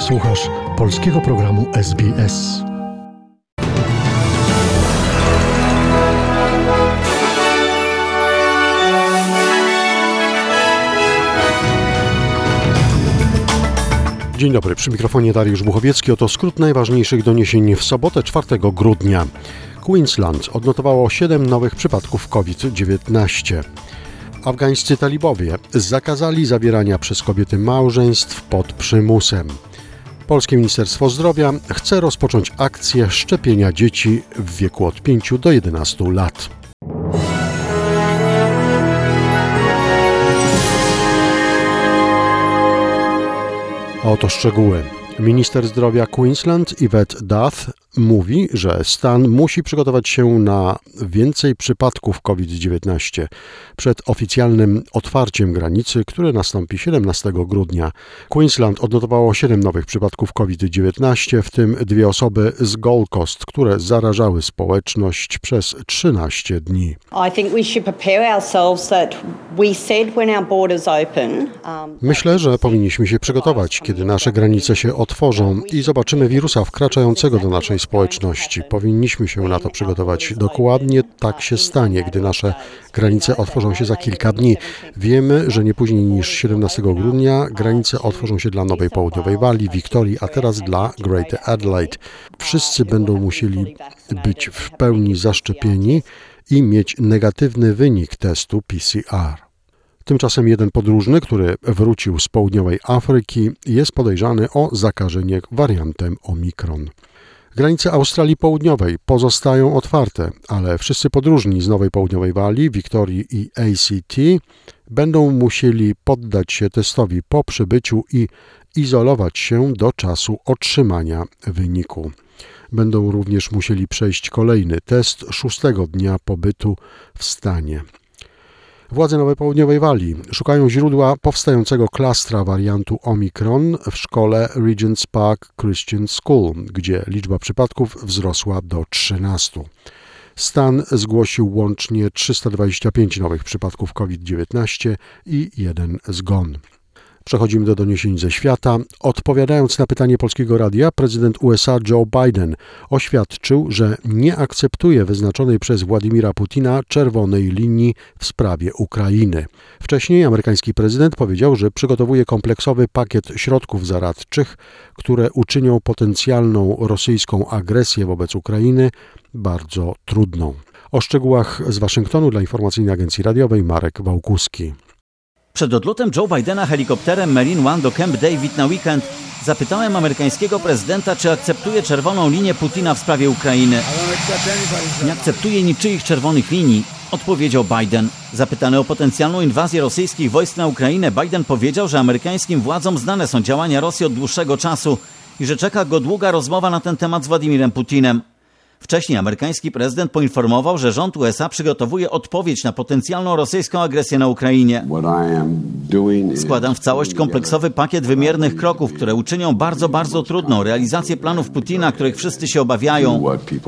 Słuchasz polskiego programu SBS. Dzień dobry, przy mikrofonie Dariusz Buchowiecki. Oto skrót najważniejszych doniesień w sobotę 4 grudnia. Queensland odnotowało 7 nowych przypadków COVID-19. Afgańscy talibowie zakazali zawierania przez kobiety małżeństw pod przymusem. Polskie Ministerstwo Zdrowia chce rozpocząć akcję szczepienia dzieci w wieku od 5 do 11 lat. A oto szczegóły. Minister zdrowia Queensland Yvette Duff mówi, że stan musi przygotować się na więcej przypadków COVID-19 przed oficjalnym otwarciem granicy, które nastąpi 17 grudnia. Queensland odnotowało 7 nowych przypadków COVID-19, w tym 2 osoby z Gold Coast, które zarażały społeczność przez 13 dni. Myślę, że powinniśmy się przygotować, kiedy nasze granice się otworzą i zobaczymy wirusa wkraczającego do naszej społeczności. Powinniśmy się na to przygotować. Dokładnie tak się stanie, gdy nasze granice otworzą się za kilka dni. Wiemy, że nie później niż 17 grudnia granice otworzą się dla Nowej Południowej Walii, Wiktorii, a teraz dla Greater Adelaide. Wszyscy będą musieli być w pełni zaszczepieni i mieć negatywny wynik testu PCR. Tymczasem jeden podróżny, który wrócił z południowej Afryki, jest podejrzany o zakażenie wariantem Omikron. Granice Australii Południowej pozostają otwarte, ale wszyscy podróżni z Nowej Południowej Walii, Wiktorii i ACT będą musieli poddać się testowi po przybyciu i izolować się do czasu otrzymania wyniku. Będą również musieli przejść kolejny test 6 dnia pobytu w stanie. Władze Nowej Południowej Walii szukają źródła powstającego klastra wariantu Omikron w szkole Regent's Park Christian School, gdzie liczba przypadków wzrosła do 13. Stan zgłosił łącznie 325 nowych przypadków COVID-19 i 1 zgon. Przechodzimy do doniesień ze świata. Odpowiadając na pytanie Polskiego Radia, prezydent USA Joe Biden oświadczył, że nie akceptuje wyznaczonej przez Władimira Putina czerwonej linii w sprawie Ukrainy. Wcześniej amerykański prezydent powiedział, że przygotowuje kompleksowy pakiet środków zaradczych, które uczynią potencjalną rosyjską agresję wobec Ukrainy bardzo trudną. O szczegółach z Waszyngtonu dla informacyjnej agencji radiowej Marek Wałkuski. Przed odlotem Joe Bidena helikopterem Marine One do Camp David na weekend zapytałem amerykańskiego prezydenta, czy akceptuje czerwoną linię Putina w sprawie Ukrainy. Nie akceptuję niczyich czerwonych linii, odpowiedział Biden. Zapytany o potencjalną inwazję rosyjskich wojsk na Ukrainę, Biden powiedział, że amerykańskim władzom znane są działania Rosji od dłuższego czasu i że czeka go długa rozmowa na ten temat z Władimirem Putinem. Wcześniej amerykański prezydent poinformował, że rząd USA przygotowuje odpowiedź na potencjalną rosyjską agresję na Ukrainie. Składam w całość kompleksowy pakiet wymiernych kroków, które uczynią bardzo trudną realizację planów Putina, których wszyscy się obawiają.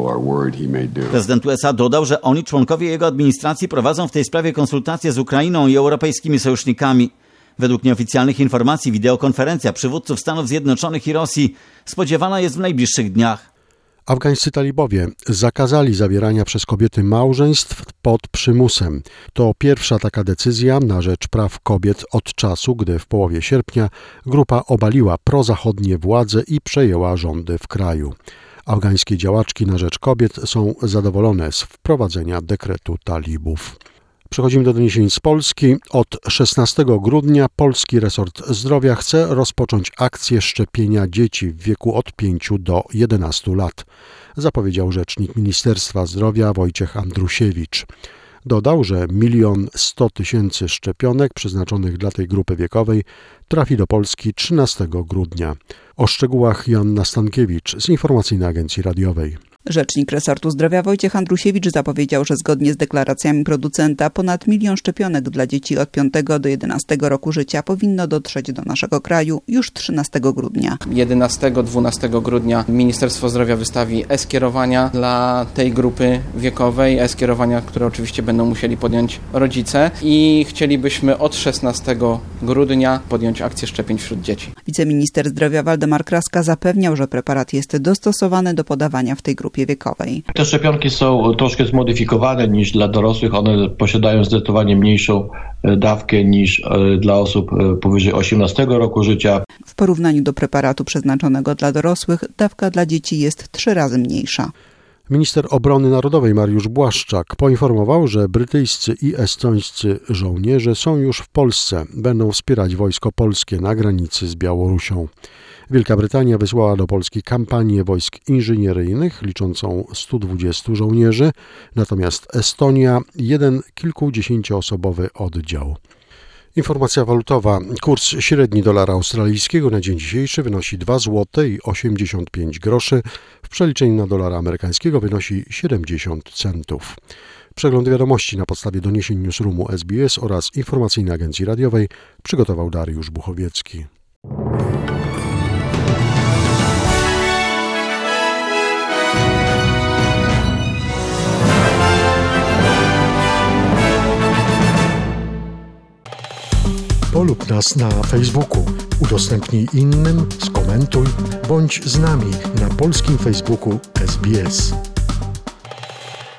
Prezydent USA dodał, że on i członkowie jego administracji prowadzą w tej sprawie konsultacje z Ukrainą i europejskimi sojusznikami. Według nieoficjalnych informacji wideokonferencja przywódców Stanów Zjednoczonych i Rosji spodziewana jest w najbliższych dniach. Afgańscy talibowie zakazali zawierania przez kobiety małżeństw pod przymusem. To pierwsza taka decyzja na rzecz praw kobiet od czasu, gdy w połowie sierpnia grupa obaliła prozachodnie władze i przejęła rządy w kraju. Afgańskie działaczki na rzecz kobiet są zadowolone z wprowadzenia dekretu talibów. Przechodzimy do doniesień z Polski. Od 16 grudnia polski resort zdrowia chce rozpocząć akcję szczepienia dzieci w wieku od 5 do 11 lat, zapowiedział rzecznik Ministerstwa Zdrowia Wojciech Andrusiewicz. Dodał, że 1 100 000 szczepionek przeznaczonych dla tej grupy wiekowej trafi do Polski 13 grudnia. O szczegółach Joanna Stankiewicz z Informacyjnej Agencji Radiowej. Rzecznik resortu zdrowia Wojciech Andrusiewicz zapowiedział, że zgodnie z deklaracjami producenta ponad 1 000 000 szczepionek dla dzieci od 5 do 11 roku życia powinno dotrzeć do naszego kraju już 13 grudnia. 11-12 grudnia Ministerstwo Zdrowia wystawi e-skierowania dla tej grupy wiekowej, e-skierowania, które oczywiście będą musieli podjąć rodzice i chcielibyśmy od 16 grudnia podjąć akcję szczepień wśród dzieci. Wiceminister zdrowia Waldemar Kraska zapewniał, że preparat jest dostosowany do podawania w tej grupie wiekowej. Te szczepionki są troszkę zmodyfikowane niż dla dorosłych. One posiadają zdecydowanie mniejszą dawkę niż dla osób powyżej 18 roku życia. W porównaniu do preparatu przeznaczonego dla dorosłych, dawka dla dzieci jest 3 razy mniejsza. Minister Obrony Narodowej Mariusz Błaszczak poinformował, że brytyjscy i estońscy żołnierze są już w Polsce. Będą wspierać wojsko polskie na granicy z Białorusią. Wielka Brytania wysłała do Polski kampanię wojsk inżynieryjnych liczącą 120 żołnierzy, natomiast Estonia jeden kilkudziesięcioosobowy oddział. Informacja walutowa. Kurs średni dolara australijskiego na dzień dzisiejszy wynosi 2 zł i 85 groszy. W przeliczeniu na dolara amerykańskiego wynosi 70 centów. Przegląd wiadomości na podstawie doniesień Newsroomu SBS oraz Informacyjnej Agencji Radiowej przygotował Dariusz Buchowiecki. Polub nas na Facebooku, udostępnij innym, skomentuj, bądź z nami na polskim Facebooku SBS.